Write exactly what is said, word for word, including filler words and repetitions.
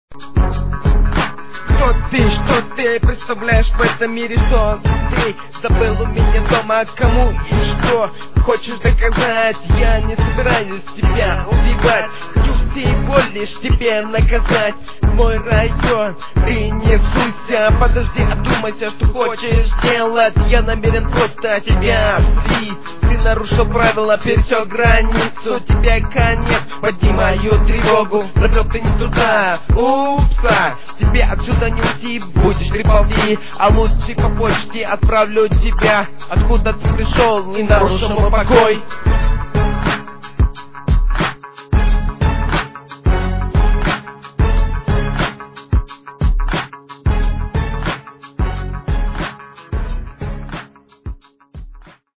Кто ты, что ты представляешь в этом мире сон? Ты забыл у меня дома, кому и что хочешь доказать? Я не собираюсь тебя убивать, хочу всего лишь тебе наказать. В мой район ты не суйся, подожди, одумайся, что хочешь делать. Я намерен просто тебя сбить. Ты нарушил правила, пересек границу, тебе конец, поднимаю тревогу. Забрел ты не туда, упса, тебе отсюда не уйти, будешь приползи, а лучше по почте отправлю тебя. Откуда ты пришел и нарушил мой покой?